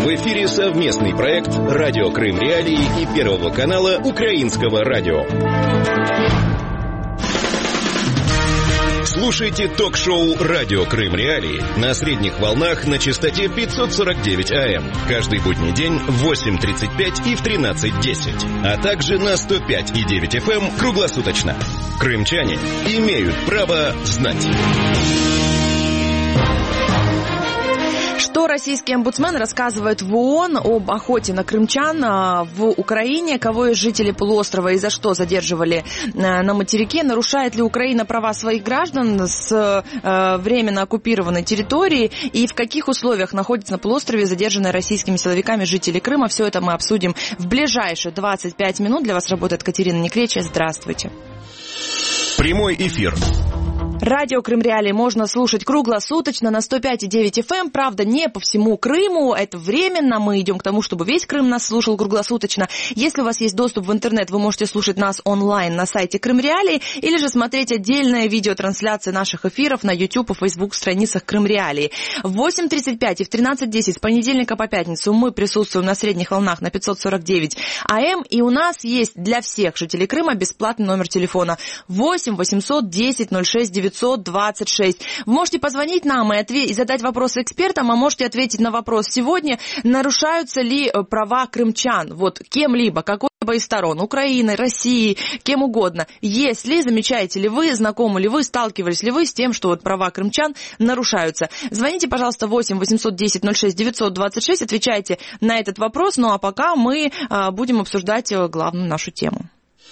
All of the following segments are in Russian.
В эфире совместный проект «Радио Крым Реалии» и Первого канала Украинского радио. Слушайте ток-шоу «Радио Крым Реалии» на средних волнах на частоте 549 АМ. Каждый будний день в 8:35 и в 13:10. А также на 105,9 FM круглосуточно. Крымчане имеют право знать. Что российский омбудсмен рассказывает в ООН об охоте на крымчан в Украине, кого из жителей полуострова и за что задерживали на материке, нарушает ли Украина права своих граждан с временно оккупированной территории и в каких условиях находятся на полуострове задержанные российскими силовиками жители Крыма. Все это мы обсудим в ближайшие 25 минут. Для вас работает Катерина Некречья. Здравствуйте. Прямой эфир. Радио Крым Реалии можно слушать круглосуточно на 105,9 FM. Правда, не по всему Крыму. Это временно. Мы идем к тому, чтобы весь Крым нас слушал круглосуточно. Если у вас есть доступ в интернет, вы можете слушать нас онлайн на сайте Крым Реалии или же смотреть отдельные видеотрансляции наших эфиров на YouTube и Facebook страницах Крым Реалии. В 8:35 и в 13:10 с понедельника по пятницу мы присутствуем на средних волнах на 549 АМ. И у нас есть для всех жителей Крыма бесплатный номер телефона 8 800 10 06 926. Вы можете позвонить нам и задать вопросы экспертам, а можете ответить на вопрос сегодня, нарушаются ли права крымчан, кем-либо, какой-либо из сторон, Украины, России, кем угодно. Есть ли, замечаете ли вы, знакомы ли вы, сталкивались ли вы с тем, что права крымчан нарушаются? Звоните, пожалуйста, 8 800 10 06 926, отвечайте на этот вопрос, ну а пока мы будем обсуждать главную нашу тему.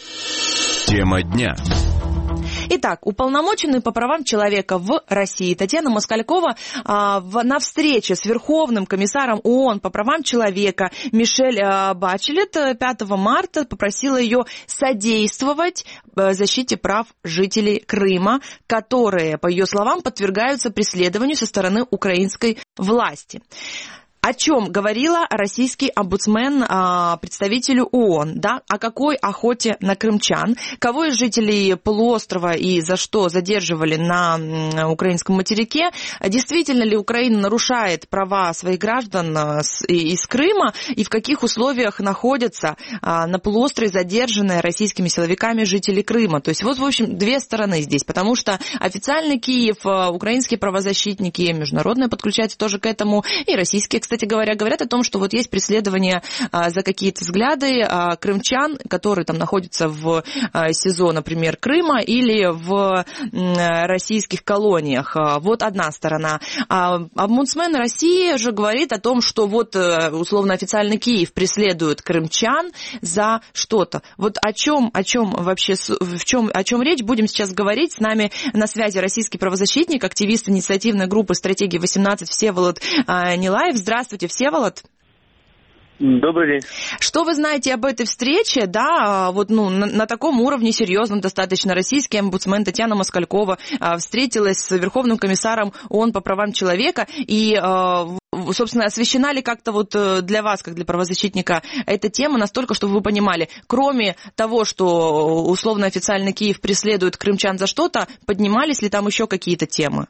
Тема дня. Итак, уполномоченный по правам человека в России Татьяна Москалькова на встрече с Верховным комиссаром ООН по правам человека Мишель Бачелет 5 марта попросила ее содействовать защите прав жителей Крыма, которые, по ее словам, подвергаются преследованию со стороны украинской власти. О чем говорила российский омбудсмен представителю ООН, да? О какой охоте на крымчан, кого из жителей полуострова и за что задерживали на украинском материке, действительно ли Украина нарушает права своих граждан из Крыма и в каких условиях находятся на полуострове задержанные российскими силовиками жители Крыма. То есть в общем, две стороны здесь, потому что официальный Киев, украинские правозащитники, международные подключаются тоже к этому, и российские, кстати говоря, говорят о том, что есть преследование за какие-то взгляды крымчан, которые там находятся в СИЗО, например, Крыма или в российских колониях. Вот одна сторона. Омбудсмен России же говорит о том, что условно официальный Киев преследует крымчан за что-то. О чем вообще, о чем речь, будем сейчас говорить. С нами на связи российский правозащитник, активист инициативной группы «Стратегия 18» Всеволод Нилаев. Здравствуйте, Всеволод. Добрый день. Что вы знаете об этой встрече, да, на таком уровне серьезном достаточно российский омбудсмен Татьяна Москалькова встретилась с Верховным комиссаром ООН по правам человека и, собственно, освещена ли как-то для вас, как для правозащитника, эта тема настолько, чтобы вы понимали, кроме того, что условно официально Киев преследует крымчан за что-то, поднимались ли там еще какие-то темы?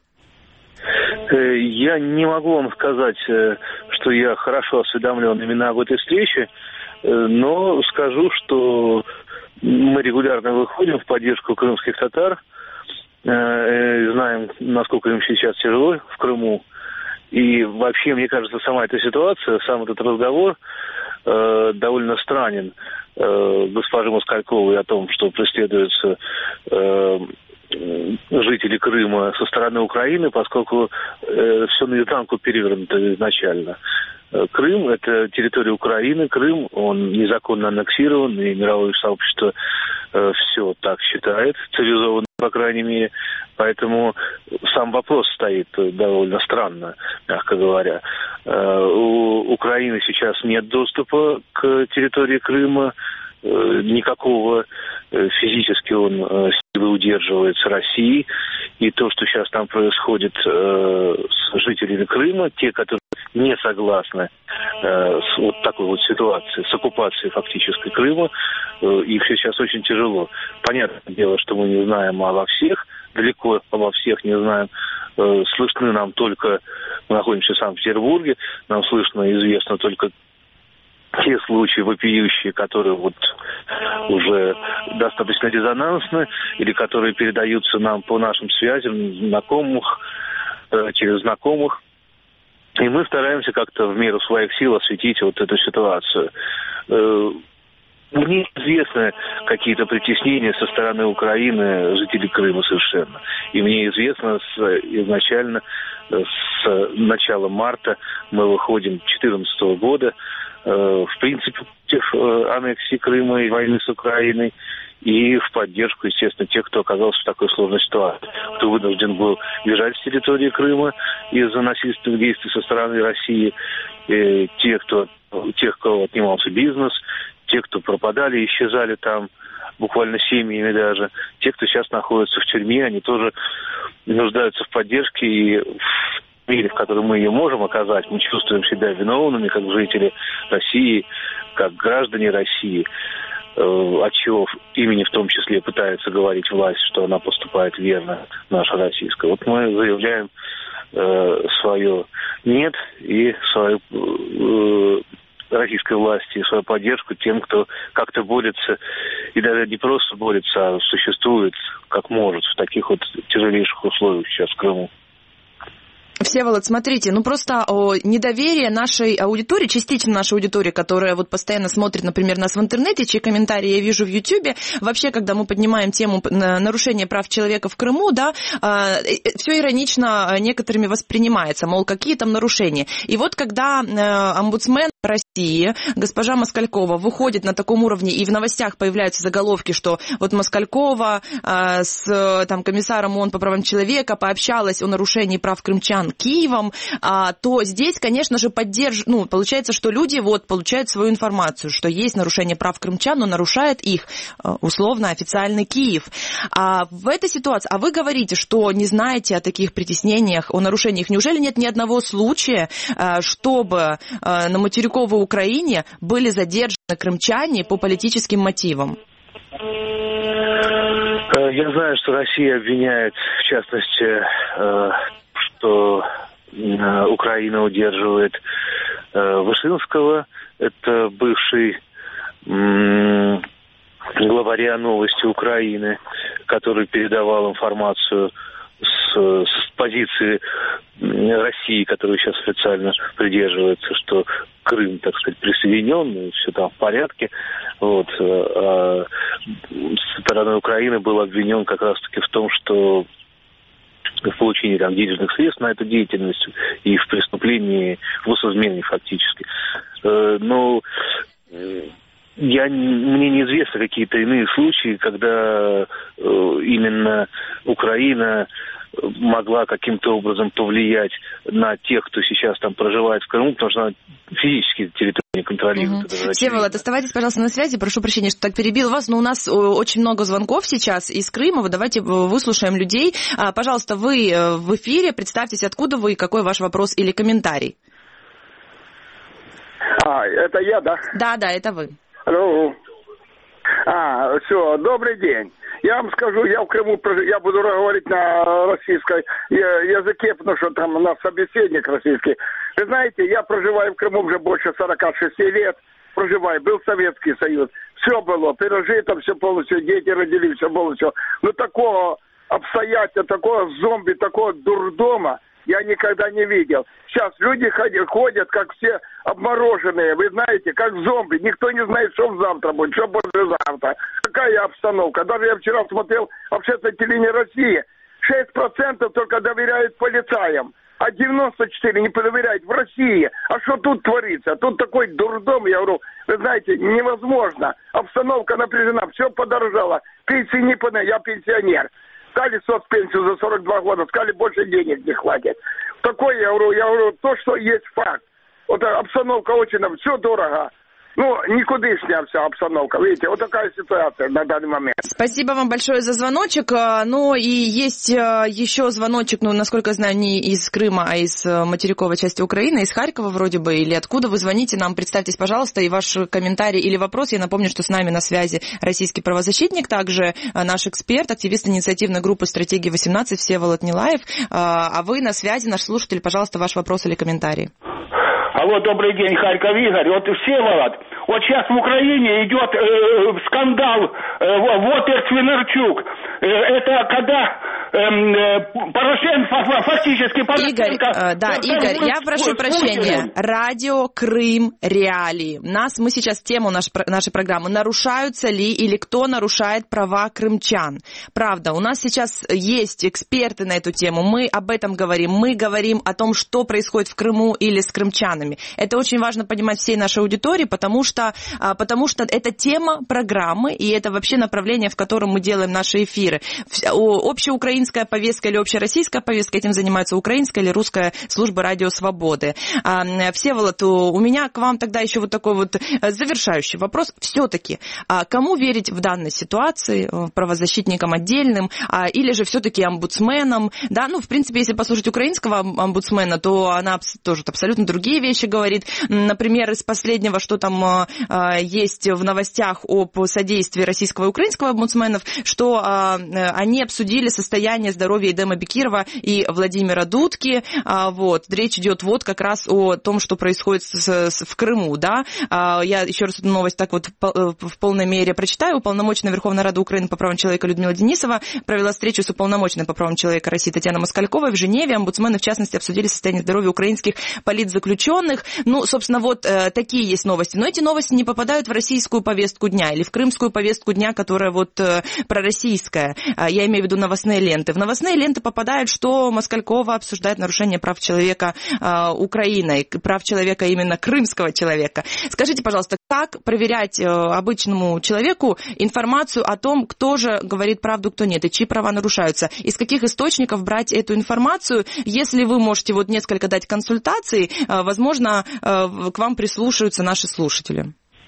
Я не могу вам сказать, что я хорошо осведомлен именно об этой встрече, но скажу, что мы регулярно выходим в поддержку крымских татар, знаем, насколько им сейчас тяжело в Крыму, и вообще, мне кажется, сама эта ситуация, сам этот разговор довольно странен госпожи Москальковой о том, что преследуются жители Крыма со стороны Украины, поскольку все наизнанку перевернуто изначально. Крым – это территория Украины, Крым, он незаконно аннексирован, и мировое сообщество все так считает, цивилизованно, по крайней мере. Поэтому сам вопрос стоит довольно странно, мягко говоря. У Украины сейчас нет доступа к территории Крыма, никакого, физически он силы удерживается Россией. И то, что сейчас там происходит с жителями Крыма, те, которые не согласны с вот такой вот ситуацией, с оккупацией фактической Крыма, их сейчас очень тяжело. Понятное дело, что мы не знаем обо всех далеко обо всех не знаем. Слышны нам только, мы находимся в Санкт-Петербурге, нам слышно и известно только те случаи вопиющие, которые вот уже достаточно резонансны, или которые передаются нам по нашим связям, знакомых, через знакомых. И мы стараемся как-то в меру своих сил осветить вот эту ситуацию. Мне известны какие-то притеснения со стороны Украины жителей Крыма совершенно. И мне известно изначально, с начала марта мы выходим 2014 года, в принципе, аннексии Крыма и войны с Украиной, и в поддержку, естественно, тех, кто оказался в такой сложной ситуации, кто вынужден был бежать с территории Крыма из-за насильственных действий со стороны России, тех, кого отнимался бизнес, те, кто пропадали, исчезали там, буквально семьями даже. Те, кто сейчас находится в тюрьме, они тоже нуждаются в поддержке. И в мире, в котором мы ее можем оказать, мы чувствуем себя виновными, как жители России, как граждане России, от чего имени в том числе пытается говорить власть, что она поступает верно, наша российская. Вот мы заявляем свое «нет» и свою российской власти, свою поддержку тем, кто как-то борется, и даже не просто борется, а существует как может в таких вот тяжелейших условиях сейчас в Крыму. Всеволод, смотрите, просто недоверие нашей аудитории, частично нашей аудитории, которая вот постоянно смотрит, например, нас в интернете, чьи комментарии я вижу в Ютьюбе, вообще, когда мы поднимаем тему нарушения прав человека в Крыму, да, все иронично некоторыми воспринимается, мол, какие там нарушения. И вот когда омбудсмен России, госпожа Москалькова, выходит на таком уровне, и в новостях появляются заголовки, что вот Москалькова с комиссаром ООН по правам человека пообщалась о нарушении прав крымчан Киевом, то здесь, конечно же, получается, что люди получают свою информацию, что есть нарушение прав крымчан, но нарушает их условно официальный Киев. В этой ситуации, вы говорите, что не знаете о таких притеснениях, о нарушениях. Неужели нет ни одного случая, чтобы на материковой Украине были задержаны крымчане по политическим мотивам? Я знаю, что Россия обвиняет, в частности, что Украина удерживает Вышинского, это бывший главаря «Новости Украины», который передавал информацию с позиции России, которую сейчас официально придерживается, что Крым, так сказать, присоединен, и все там в порядке. Вот. А со стороны Украины был обвинен как раз-таки в том, что в получении денежных средств на эту деятельность и в преступлении, в госизмене фактически. Но мне неизвестны какие-то иные случаи, когда именно Украина могла каким-то образом повлиять на тех, кто сейчас там проживает в Крыму, потому что она физически территорию не контролирует. Всеволод, оставайтесь, пожалуйста, на связи. Прошу прощения, что так перебил вас, но у нас очень много звонков сейчас из Крыма. Давайте выслушаем людей. Пожалуйста, вы в эфире. Представьтесь, откуда вы, какой ваш вопрос или комментарий. Это я, да? Да, это вы. Алло. Все, добрый день. Я вам скажу, я в Крыму, я буду говорить на российском языке, потому что там у нас собеседник российский. Вы знаете, я проживаю в Крыму уже больше 46 лет. Был Советский Союз. Все было пережито, все полностью, дети родились, все было все. Но такого обстоятельства, такого зомби, такого дурдома я никогда не видел. Сейчас люди ходят, как все обмороженные, вы знаете, как зомби. Никто не знает, что завтра будет, что послезавтра. Какая обстановка. Даже я вчера смотрел общественное телевидение России. 6% только доверяют полицаям, а 94% не доверяют в России. А что тут творится? Тут такой дурдом, я говорю, вы знаете, невозможно. Обстановка напряжена, все подорожало. Пенсии не подорожало, я пенсионер. Сказали соцпенсию за 42 года, сказали, больше денег не хватит. Такое, я говорю, то, что есть факт. Вот обстановка очень, все дорого. никудышняя вся обстановка. Видите, вот такая ситуация на данный момент. Спасибо вам большое за звоночек. Ну, и есть еще звоночек, насколько я знаю, не из Крыма, а из материковой части Украины, из Харькова вроде бы, или откуда вы звоните нам. Представьтесь, пожалуйста, и ваш комментарий или вопрос. Я напомню, что с нами на связи российский правозащитник, также наш эксперт, активист инициативной группы «Стратегия-18» Всеволод Нилаев. А вы на связи, наш слушатель, пожалуйста, ваш вопрос или комментарий. Алло, добрый день, Харьков Игорь. Вот Всеволод. Вот сейчас в Украине идет скандал Вотер-Свинарчук. Это когда Порошенко фактически... Игорь, я прошу прощения. Радио Крым Реалии. Мы сейчас тему нашей программы. Нарушаются ли или кто нарушает права крымчан? Правда, у нас сейчас есть эксперты на эту тему. Мы об этом говорим. Мы говорим о том, что происходит в Крыму или с крымчанами. Это очень важно понимать всей нашей аудитории, потому что это тема программы, и это вообще направление, в котором мы делаем наши эфиры. Общеукраинская повестка или общероссийская повестка, этим занимается украинская или русская служба Радио Свободы. Всеволод, у меня к вам тогда еще вот такой вот завершающий вопрос. Все-таки, кому верить в данной ситуации? Правозащитникам отдельным или же все-таки омбудсменам? Да, в принципе, если послушать украинского омбудсмена, то она тоже абсолютно другие вещи говорит. Например, из последнего, что там есть в новостях об содействии российского и украинского омбудсменов, что они обсудили состояние здоровья Эдема Бекирова и Владимира Дудки. Речь идет как раз о том, что происходит в Крыму. Да? Я еще раз эту новость так в полной мере прочитаю. Уполномоченная Верховной Рады Украины по правам человека Людмила Денисова провела встречу с уполномоченной по правам человека России Татьяной Москальковой в Женеве. Омбудсмены, в частности, обсудили состояние здоровья украинских политзаключенных. Собственно, такие есть новости. Но эти новости не попадают в российскую повестку дня или в крымскую повестку дня, которая пророссийская. Я имею в виду новостные ленты. В новостные ленты попадает, что Москалькова обсуждает нарушение прав человека Украины, прав человека именно крымского человека. Скажите, пожалуйста, как проверять обычному человеку информацию о том, кто же говорит правду, кто нет, и чьи права нарушаются? Из каких источников брать эту информацию? Если вы можете несколько дать консультаций, возможно, к вам прислушаются наши слушатели.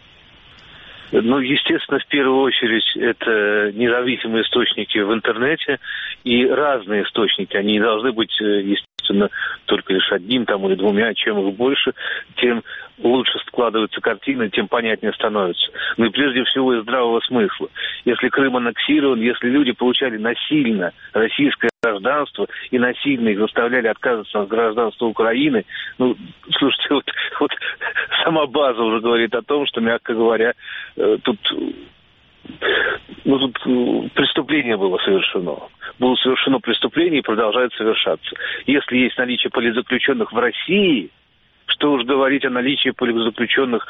Естественно, в первую очередь, это независимые источники в интернете и разные источники. Они не должны быть, естественно, только лишь одним или двумя. Чем их больше, тем лучше складывается картина, тем понятнее становится. И прежде всего из здравого смысла. Если Крым аннексирован, если люди получали насильно российское гражданство и насильно их заставляли отказываться от гражданства Украины, слушайте, сама база уже говорит о том, что, мягко говоря, тут преступление было совершено. Было совершено преступление и продолжает совершаться. Если есть наличие политзаключенных в России, что уж говорить о наличии политзаключенных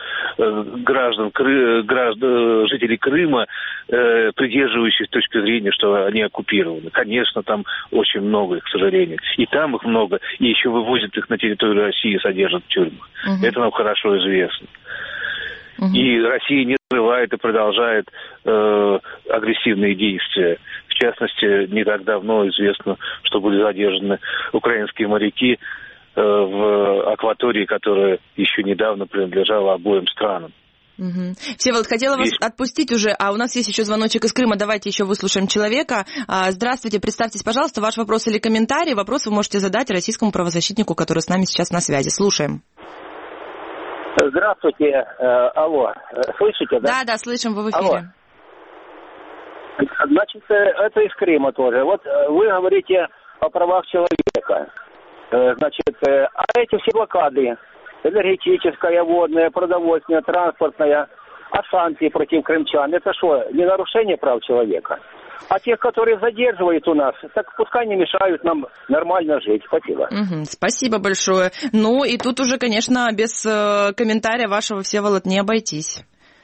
жителей Крыма, придерживающих точки зрения, что они оккупированы. Конечно, там очень много их, к сожалению. И там их много, и еще вывозят их на территорию России и содержат в тюрьмах. Это нам хорошо известно. И Россия не скрывает и продолжает агрессивные действия. В частности, не так давно известно, что были задержаны украинские моряки в акватории, которая еще недавно принадлежала обоим странам. Всеволод, хотела вас отпустить уже, а у нас есть еще звоночек из Крыма. Давайте еще выслушаем человека. Здравствуйте, представьтесь, пожалуйста, ваш вопрос или комментарий. Вопрос вы можете задать российскому правозащитнику, который с нами сейчас на связи. Слушаем. Здравствуйте. Алло, слышите, да? Да, слышим, вы в эфире. Алло. Значит, это из Крыма тоже. Вы говорите о правах человека. Значит, а эти все блокады, энергетическая, водная, продовольственная, транспортная, а санкции против крымчан, это что, не нарушение прав человека? А тех, которые задерживают у нас, так пускай не мешают нам нормально жить. Спасибо. Спасибо большое. И тут уже, конечно, без комментария вашего, Всеволод, не обойтись.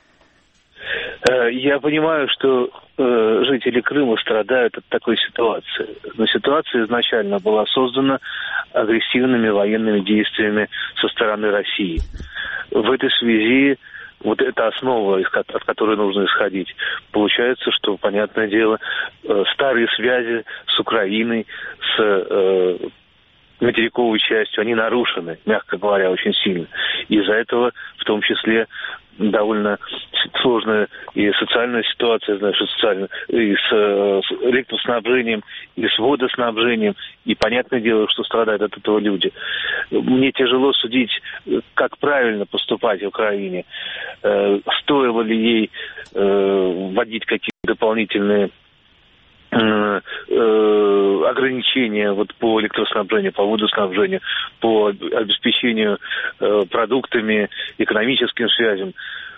Я понимаю, что жители Крыма страдают от такой ситуации. Но ситуация изначально была создана агрессивными военными действиями со стороны России. В этой связи это основа, от которой нужно исходить. Получается, что, понятное дело, старые связи с Украиной, с материковой частью, они нарушены, мягко говоря, очень сильно. Из-за этого, в том числе, довольно сложная и социальная ситуация, знаешь, и с электроснабжением, и с водоснабжением, и понятное дело, что страдают от этого люди. Мне тяжело судить, как правильно поступать в Украине. Стоило ли ей вводить какие-то дополнительные ограничения вот по электроснабжению, по водоснабжению, по обеспечению продуктами, экономическим связям.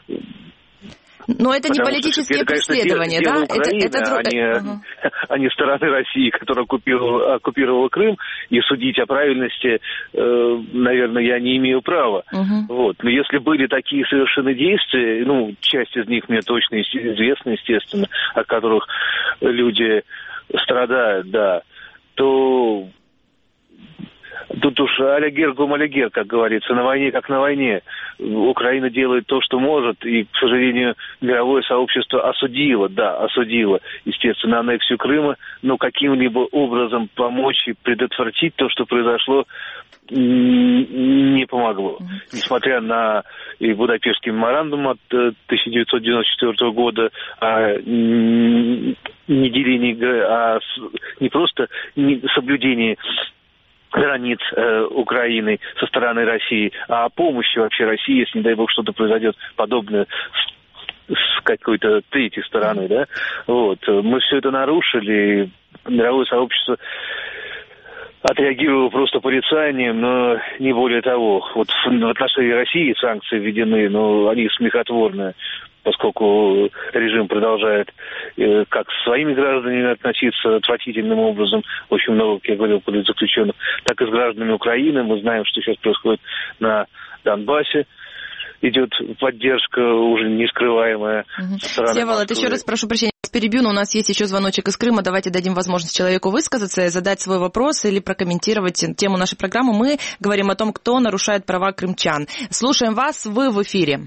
Но это не политические преследования, да? Украины, а не стороны России, которая оккупировала Крым, и судить о правильности, наверное, я не имею права. Вот. Но если были такие совершены действия, часть из них мне точно известна, естественно, от которых люди страдают, да, то тут уж алягер гум алягер, как говорится, на войне как на войне. Украина делает то, что может, и, к сожалению, мировое сообщество осудило, естественно, аннексию Крыма, но каким-либо образом помочь и предотвратить то, что произошло, не помогло. Несмотря на и Будапештский меморандум от 1994 года о неделении, не просто соблюдении границ Украины со стороны России, а о помощи вообще России, если, не дай бог, что-то произойдет подобное с какой-то третьей стороны, да. Вот. Мы все это нарушили, мировое сообщество отреагировало просто порицанием, но не более того. Вот в отношении России санкции введены, но они смехотворные, поскольку режим продолжает как с своими гражданами относиться отвратительным образом, очень много, как я говорил, политзаключенных, так и с гражданами Украины. Мы знаем, что сейчас происходит на Донбассе. Идет поддержка уже нескрываемая. Всеволод, еще раз прошу прощения, перебью, но у нас есть еще звоночек из Крыма. Давайте дадим возможность человеку высказаться, задать свой вопрос или прокомментировать тему нашей программы. Мы говорим о том, кто нарушает права крымчан. Слушаем вас, вы в эфире.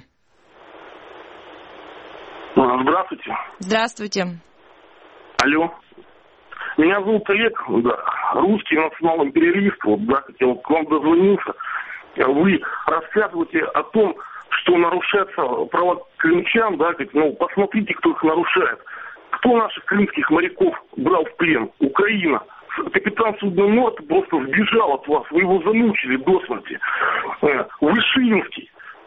Здравствуйте. Здравствуйте. Алло. Меня зовут Олег, да, русский национал-империалист, хотел к вам дозвониться. Вы рассказываете о том, что нарушаются права крымчан, посмотрите, кто их нарушает. Кто наших крымских моряков брал в плен? Украина. Капитан судна «Норд» просто сбежал от вас, вы его замучили до смерти. Вышинский,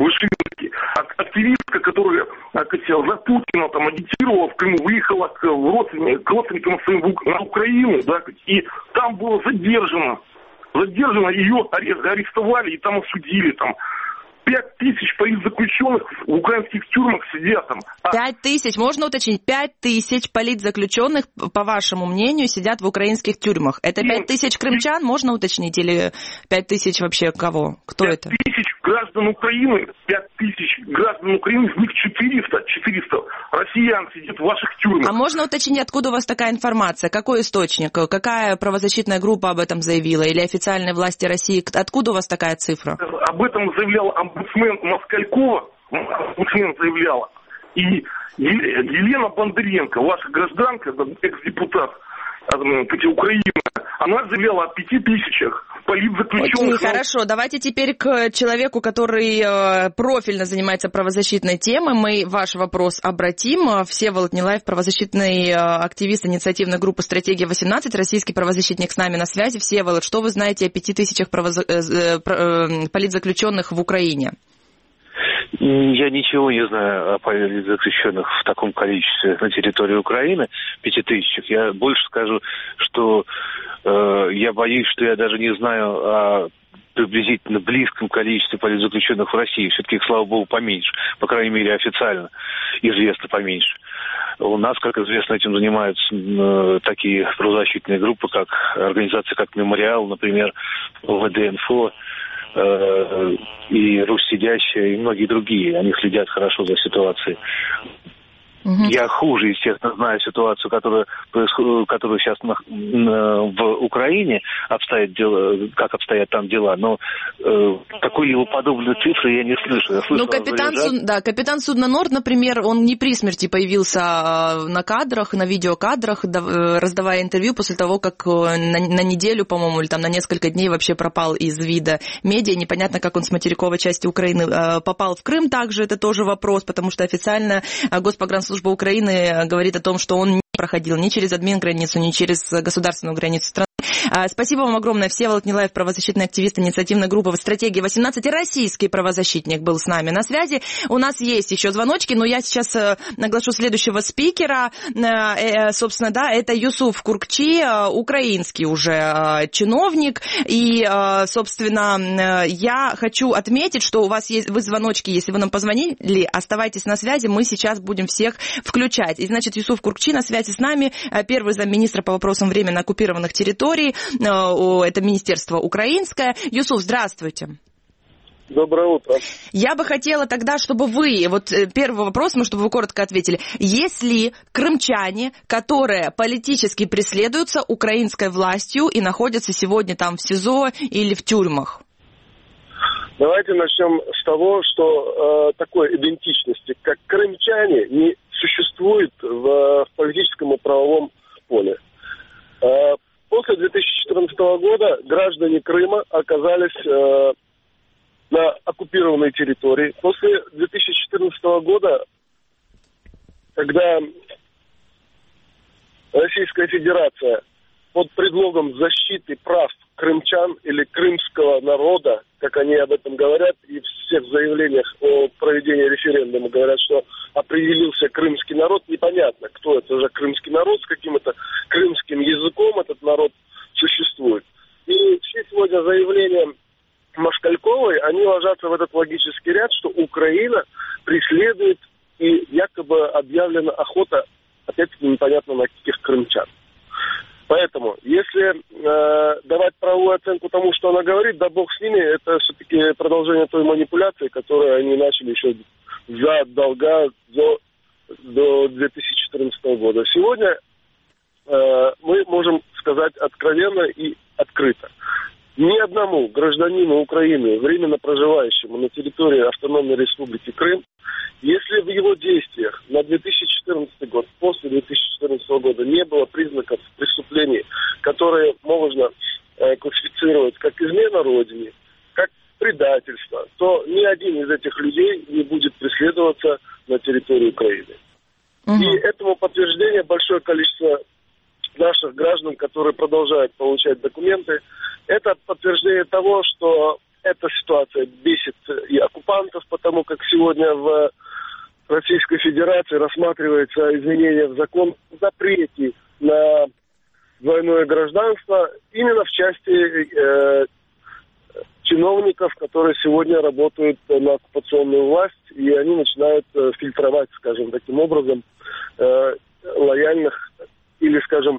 активистка, которая за Путина агитировала в Крыму, выехала к родственникам своим на Украину, и там было задержано, ее арестовали и там осудили, 5000 политзаключенных в украинских тюрьмах сидят там. 5000, можно уточнить, 5000 политзаключенных, по вашему мнению, сидят в украинских тюрьмах. Это 5000 крымчан, можно уточнить, или 5000 вообще кого? Кто 5000 это? 5000 граждан Украины, 5000 граждан Украины, из них 400 россиян сидят в ваших тюрьмах. А можно уточнить, откуда у вас такая информация? Какой источник? Какая правозащитная группа об этом заявила? Или официальные власти России? Откуда у вас такая цифра? Об этом заявляла омбудсмен Москалькова, заявляла. И Елена Бондаренко, ваша гражданка, экс-депутат Украины, она заявляла о 5000 политзаключенных. Окей, хорошо. Давайте теперь к человеку, который профильно занимается правозащитной темой. Мы ваш вопрос обратим. Всеволод Нилаев, правозащитный активист инициативной группы «Стратегия-18», российский правозащитник с нами на связи. Всеволод, что вы знаете о 5000 политзаключенных в Украине? Я ничего не знаю о политзаключенных в таком количестве на территории Украины, 5000. Я больше скажу, что я боюсь, что я даже не знаю о приблизительно близком количестве политзаключенных в России. Все-таки их, слава богу, поменьше. По крайней мере, официально известно поменьше. У нас, как известно, этим занимаются такие правозащитные группы, как организации, как «Мемориал», например, ОВД-Инфо, и «Русь сидящая», и многие другие. Они следят хорошо за ситуацией. Я хуже, естественно, знаю ситуацию, которая сейчас в Украине как обстоят там дела, но такой его подобной цифры я не слышу. Ну, капитан судна «Норд», например, он не при смерти появился на кадрах, на видеокадрах, раздавая интервью после того, как на неделю, по-моему, или там на несколько дней вообще пропал из вида медиа. Непонятно, как он с материковой части Украины попал в Крым также, это тоже вопрос, потому что официально Госпогранслужба Украины говорит о том, что он не проходил ни через админ-границу, ни через государственную границу страны. Спасибо вам огромное. Всеволод Нилаев, правозащитный активист инициативной группы «Стратегия 18», российский правозащитник, был с нами на связи. У нас есть еще звоночки, но я сейчас наглашу следующего спикера. Собственно, да, это Юсуф Куркчи, украинский уже чиновник. И, собственно, я хочу отметить, что у вас есть звоночки, если вы нам позвонили, оставайтесь на связи, мы сейчас будем всех включать. И, значит, Юсуф Куркчи на связи с нами, первый замминистра по вопросам временно оккупированных территорий. Это министерство украинское. Юсуф, здравствуйте. Доброе утро. Я бы хотела тогда, чтобы вы, вот первый вопрос, чтобы вы коротко ответили. Есть ли крымчане, которые политически преследуются украинской властью и находятся сегодня там в СИЗО или в тюрьмах? Давайте начнем с того, что такой идентичности, как крымчане, не существует в политическом и правовом поле. После 2014 года граждане Крыма оказались на оккупированной территории. После 2014 года, когда Российская Федерация под предлогом защиты прав крымчан или крымского народа, как они об этом говорят, и в всех заявлениях о проведении референдума говорят, что определился крымский народ, непонятно, кто это же крымский народ, с каким-то крымским языком этот народ существует. И все сегодня заявления Машкальковой, они ложатся в этот логический ряд, что Украина преследует и якобы объявлена охота, опять-таки непонятно на каких крымчан. Поэтому, если давать правовую оценку тому, что она говорит, да бог с ними, это все-таки продолжение той манипуляции, которую они начали еще задолго до 2014 года. Сегодня мы можем сказать откровенно и открыто. Ни одному гражданину Украины, временно проживающему на территории Автономной Республики Крым, если в его действиях на 2014 год, после 2014 года не было признаков преступлений, которые можно классифицировать как измена Родине, как предательство, то ни один из этих людей не будет преследоваться на территории Украины. И этому подтверждение большое количество наших граждан, которые продолжают получать документы, это подтверждение того, что эта ситуация бесит и оккупантов, потому как сегодня в Российской Федерации рассматривается изменение в закон о запрете на двойное гражданство именно в части чиновников, которые сегодня работают на оккупационную власть, и они начинают фильтровать, скажем, таким образом, лояльных или, скажем,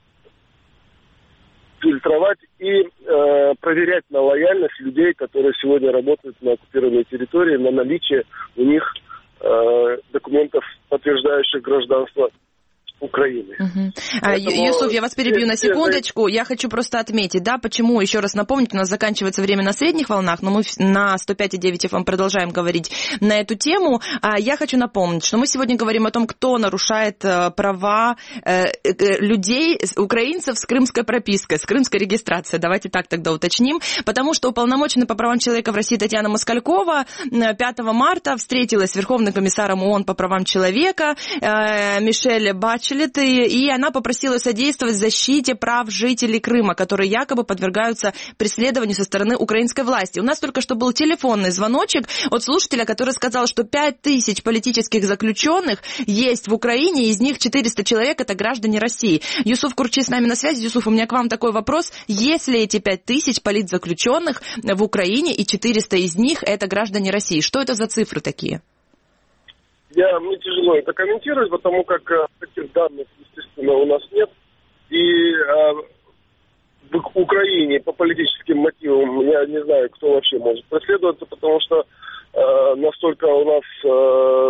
фильтровать и проверять на лояльность людей, которые сегодня работают на оккупированной территории, на наличие у них документов, подтверждающих гражданство Украины. Поэтому... Юсуф, я вас перебью на секундочку. Я хочу просто отметить, да, почему, еще раз напомнить, у нас заканчивается время на средних волнах, но мы на 105,9 FM продолжаем говорить на эту тему. Я хочу напомнить, что мы сегодня говорим о том, кто нарушает права людей, украинцев с крымской пропиской, с крымской регистрацией. Давайте так тогда уточним, потому что уполномоченная по правам человека в России Татьяна Москалькова 5 марта встретилась с Верховным комиссаром ООН по правам человека Мишель Бачелет, и она попросила содействовать защите прав жителей Крыма, которые якобы подвергаются преследованию со стороны украинской власти. У нас только что был телефонный звоночек от слушателя, который сказал, что 5000 политических заключенных есть в Украине, из них 400 человек – это граждане России. Юсуф Куркчи с нами на связи. Юсуф, у меня к вам такой вопрос. Есть ли эти 5000 политзаключенных в Украине, и 400 из них – это граждане России? Что это за цифры такие? Мне тяжело это комментировать, потому как таких данных, естественно, у нас нет. И в Украине по политическим мотивам я не знаю, кто вообще может преследоваться, потому что настолько у нас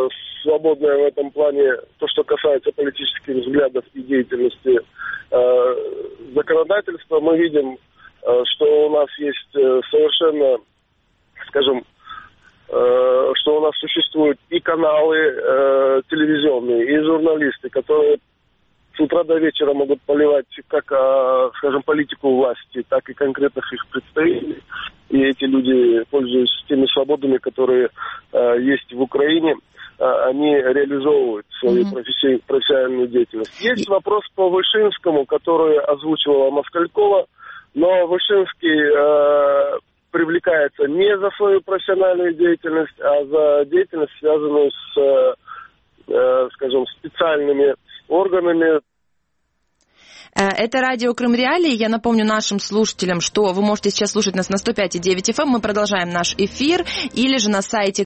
свободное в этом плане, то, что касается политических взглядов и деятельности законодательства. Мы видим, что у нас есть совершенно, скажем, что у нас существуют и каналы телевизионные, и журналисты, которые с утра до вечера могут поливать как, скажем, политику власти, так и конкретных их представителей. И эти люди, пользуясь теми свободами, которые есть в Украине, они реализовывают свою профессиональную деятельность. Есть вопрос по Вышинскому, который озвучивала Москалькова, но Вышинский привлекается не за свою профессиональную деятельность, а за деятельность, связанную с, скажем, специальными органами. Это радио Крым Реалии. Я напомню нашим слушателям, что вы можете сейчас слушать нас на 105,9 FM. Мы продолжаем наш эфир или же на сайте